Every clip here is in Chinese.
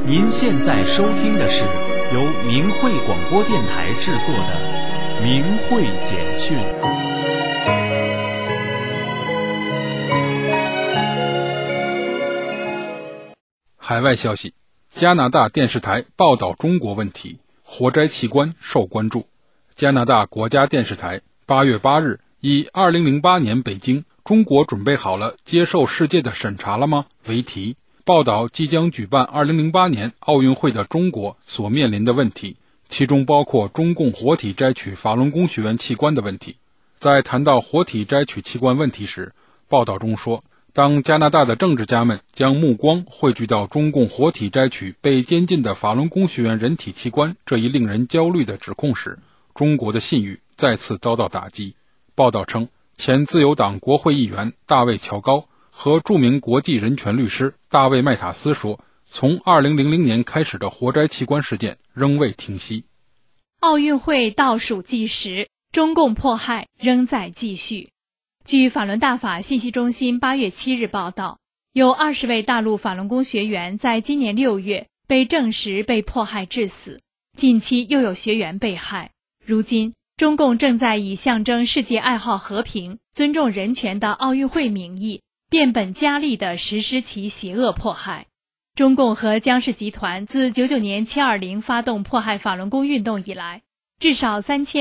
您现在收听的是由明慧广播电台制作的《明慧简讯》。 海外消息：加拿大电视台报道中国问题，活摘器官受关注。加拿大国家电视台8月8日以2008年北京，中国准备好了接受世界的审查了吗为题，报道即将举办2008年奥运会的中国所面临的问题，其中包括中共活体摘取法轮功学员器官的问题。在谈到活体摘取器官问题时，报道中说，当加拿大的政治家们将目光汇聚到中共活体摘取被监禁的法轮功学员人体器官这一令人焦虑的指控时，中国的信誉再次遭到打击。报道称，前自由党国会议员大卫·乔高和著名国际人权律师大卫·麦塔斯说，从2000年开始的活摘器官事件仍未停息。 奥运会倒数计时，中共迫害仍在继续。据法轮大法信息中心8月7日报道，有20位大陆法轮功学员在今年6月被证实被迫害致死，近期又有学员被害。如今，中共正在以象征世界爱好和平、尊重人权的奥运会名义，变本加厉地实施其邪恶迫害。中共和江氏集团自99年720发动迫害法轮功运动以来，至少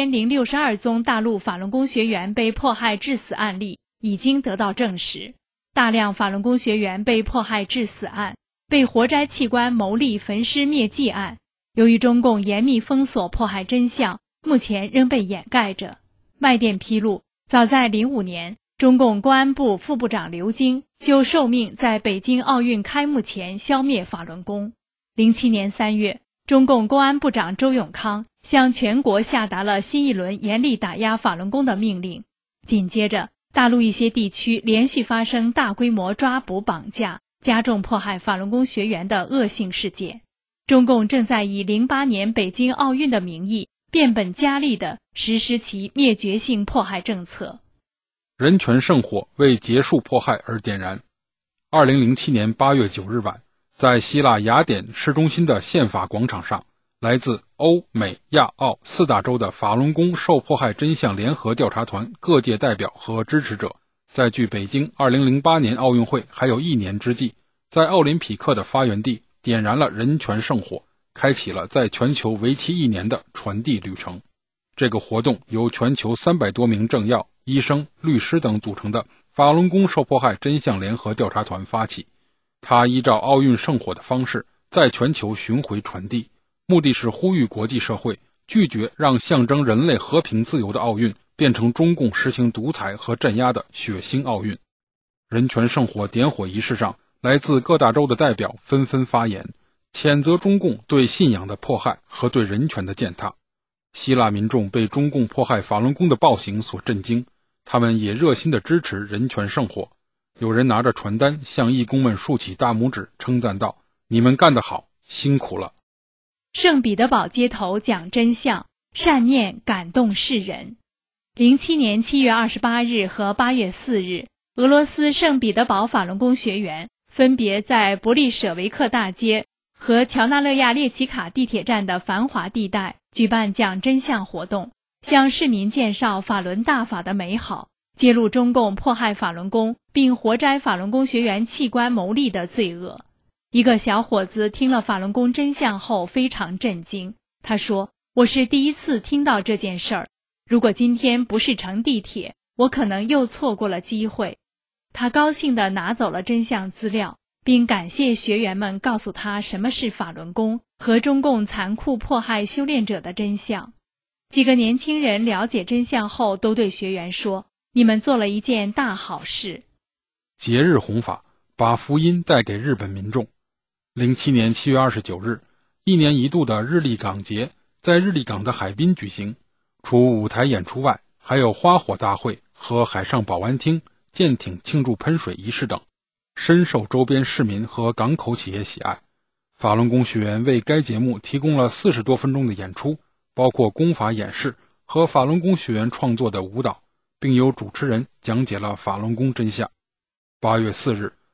3062宗大陆法轮功学员被迫害致死案例已经得到证实。大量法轮功学员被迫害致死案、被活摘器官牟利焚尸灭迹案，由于中共严密封锁迫害真相，目前仍被掩盖着。外电披露，早在05年，中共公安部副部长刘京就受命在北京奥运开幕前消灭法轮功。07年3月，中共公安部长周永康向全国下达了新一轮严厉打压法轮功的命令。紧接着，大陆一些地区连续发生大规模抓捕绑架、加重迫害法轮功学员的恶性事件。中共正在以08年北京奥运的名义，变本加厉地实施其灭绝性迫害政策。 人权圣火为结束迫害而点燃。2007年8月9日晚，在希腊雅典市中心的宪法广场上，来自欧美亚澳4大洲的法轮功受迫害真相联合调查团各界代表和支持者，在距北京2008年奥运会还有1年之际，在奥林匹克的发源地点燃了人权圣火，开启了在全球为期1年的传递旅程。这个活动由全球300多名政要、医生、律师等组成的法轮功受迫害真相联合调查团发起。它依照奥运圣火的方式在全球巡回传递，目的是呼吁国际社会拒绝让象征人类和平自由的奥运变成中共实行独裁和镇压的血腥奥运。人权圣火点火仪式上，来自各大洲的代表纷纷发言，谴责中共对信仰的迫害和对人权的践踏。希腊民众被中共迫害法轮功的暴行所震惊，他们也热心地支持人权圣火。有人拿着传单向义工们竖起大拇指，称赞道：“你们干得好，辛苦了。” 圣彼得堡街头讲真相，善念感动世人。07年7月28日和8月4日，俄罗斯圣彼得堡法轮功学员分别在伯利舍维克大街和乔纳勒亚列奇卡地铁站的繁华地带举办讲真相活动，向市民介绍法轮大法的美好，揭露中共迫害法轮功并活摘法轮功学员器官牟利的罪恶。一个小伙子听了法轮功真相后非常震惊，他说：“我是第一次听到这件事儿，如果今天不是乘地铁，我可能又错过了机会。”他高兴地拿走了真相资料，并感谢学员们告诉他什么是法轮功和中共残酷迫害修炼者的真相。几个年轻人了解真相后都对学员说：“你们做了一件大好事。” 节日弘法，把福音带给日本民众。07年7月29日，一年一度的日立港节在日立港的海滨举行，除舞台演出外，还有花火大会和海上保安厅、舰艇庆祝喷水仪式等，深受周边市民和港口企业喜爱。法轮功学员为该节目提供了40多分钟的演出，包括功法演示和法轮功学员创作的舞蹈，并由主持人讲解了法轮功真相。8月4日，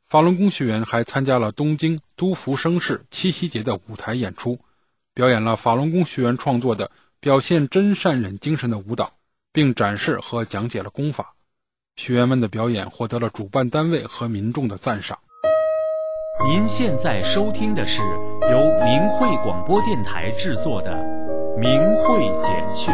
法轮功学员还参加了东京都福生市七夕节的舞台演出，表演了法轮功学员创作的表现真善忍精神的舞蹈，并展示和讲解了功法。学员们的表演获得了主办单位和民众的赞赏。 您现在收听的是由明慧广播电台制作的《明慧简讯》。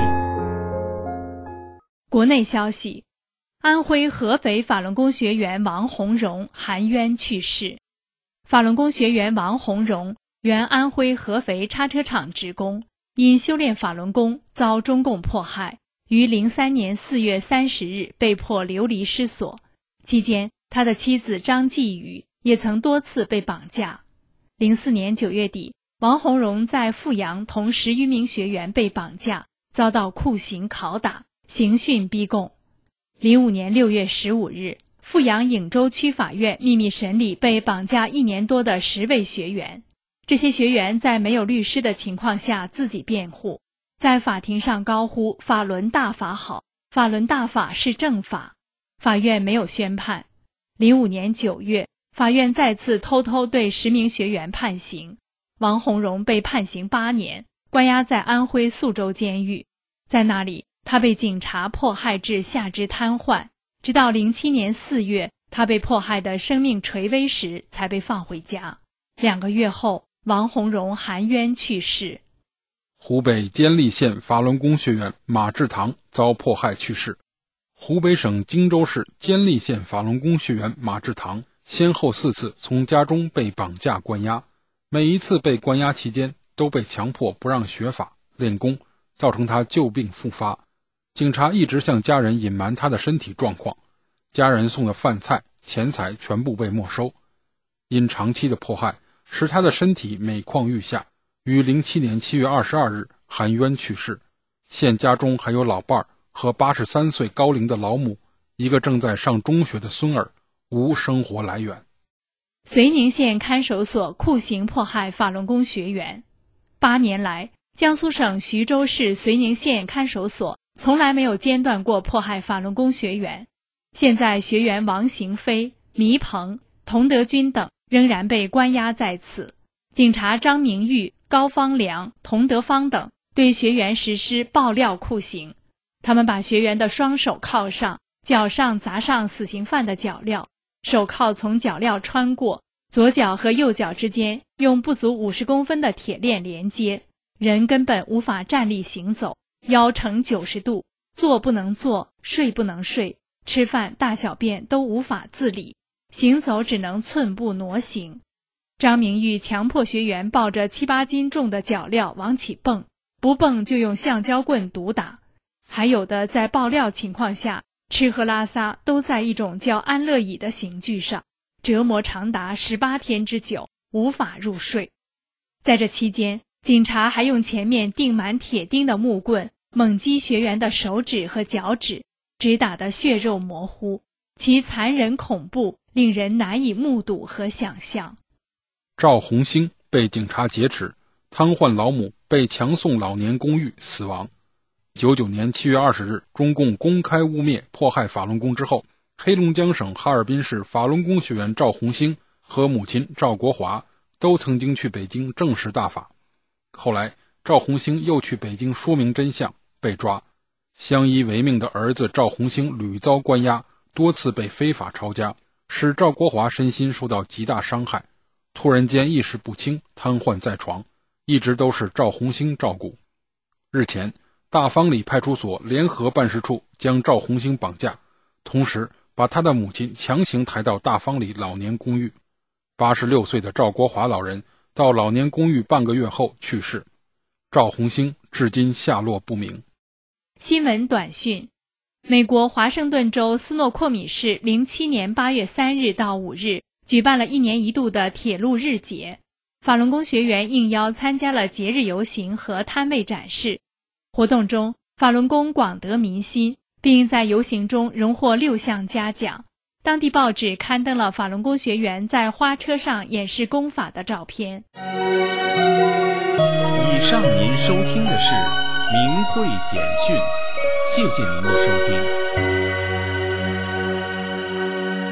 国内消息，安徽合肥法轮功学员王洪荣含冤去世。法轮功学员王洪荣原安徽合肥叉车厂职工，因修炼法轮功遭中共迫害，于03年4月30日被迫流离失所。期间，他的妻子张继宇也曾多次被绑架。04年9月底，王洪荣在阜阳同10余名学员被绑架，遭到酷刑拷打、刑讯逼供。05年6月15日，阜阳颍州区法院秘密审理被绑架1年多的10位学员。这些学员在没有律师的情况下自己辩护，在法庭上高呼法轮大法好，法轮大法是正法。法院没有宣判。05年9月，法院再次偷偷对10名学员判刑，王洪荣被判刑8年，关押在安徽宿州监狱。在那里，他被警察迫害至下肢瘫痪，直到07年4月，他被迫害的生命垂危时才被放回家。2个月后，王洪荣含冤去世。 湖北监利县法轮功学员马志堂遭迫害去世。湖北省荆州市监利县法轮功学员马志堂先后4次从家中被绑架关押，每一次被关押期间都被强迫不让学法练功，造成他旧病复发。警察一直向家人隐瞒他的身体状况，家人送的饭菜、钱财全部被没收。因长期的迫害，使他的身体每况愈下，于07年7月22日含冤去世。现家中还有老伴儿和83岁高龄的老母，一个正在上中学的孙儿，无生活来源。 绥宁县看守所酷刑迫害法轮功学员。8年来，江苏省徐州市绥宁县看守所从来没有间断过迫害法轮功学员。现在学员王行飞、糜鹏、童德军等仍然被关押在此。警察张明玉、高方良、童德芳等对学员实施爆料酷刑。他们把学员的双手铐上，脚上砸上死刑犯的脚镣，手铐从脚镣穿过，左脚和右脚之间用不足50公分的铁链连接，人根本无法站立行走，腰呈90度，坐不能坐，睡不能睡，吃饭大小便都无法自理，行走只能寸步挪行。张明玉强迫学员抱着7、8斤重的脚镣往起蹦，不蹦就用橡胶棍毒打。还有的在爆料情况下，吃喝拉撒都在一种叫安乐椅的刑具上，折磨长达18天之久，无法入睡。在这期间，警察还用前面钉满铁钉的木棍猛击学员的手指和脚趾，直打得血肉模糊，其残忍恐怖令人难以目睹和想象。 赵红星被警察劫持，瘫痪老母被强送老年公寓死亡。99年7月20日，中共公开污蔑迫害法轮功之后，黑龙江省哈尔滨市法轮功学员赵红星和母亲赵国华都曾经去北京证实大法。后来赵红星又去北京说明真相，被抓。相依为命的儿子赵红星屡遭关押，多次被非法抄家，使赵国华身心受到极大伤害，突然间意识不清，瘫痪在床，一直都是赵红星照顾。日前，大方里派出所联合办事处将赵红星绑架，同时把他的母亲强行抬到大方里老年公寓。86岁的赵国华老人到老年公寓半个月后去世，赵红星至今下落不明。 新闻短讯：美国华盛顿州斯诺阔米市07年8月3日到5日举办了1年1度的铁路日节，法轮功学员应邀参加了节日游行和摊位展示。活动中，法轮功广得民心，并在游行中荣获6项嘉奖。当地报纸刊登了法轮功学员在花车上演示功法的照片。 以上您收听的是明慧简讯，谢谢您的收听。